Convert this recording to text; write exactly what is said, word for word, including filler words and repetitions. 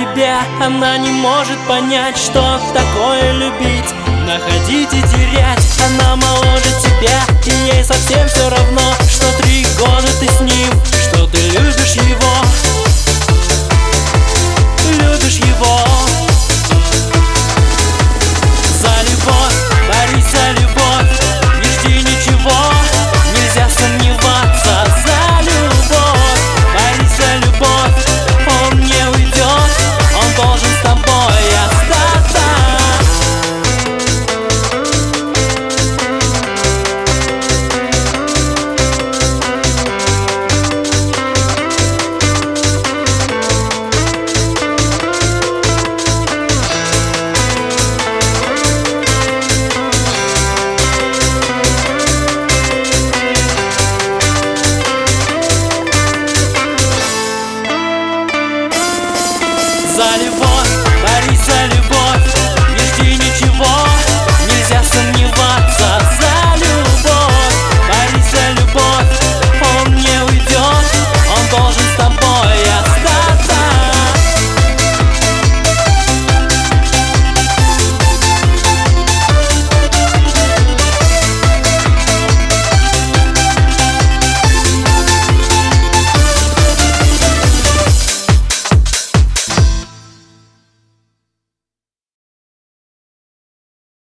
тебя, она не может понять, что такое любить, находить и терять. Она моложе тебя, и ей совсем все равно, что три года ты с ним, что ты любишь его, любишь его. За любовь, борись за любовь, не жди ничего, нельзя сомневаться. За любовь, борись за любовь, он не уйдет, он должен с тобой остаться. За любовь.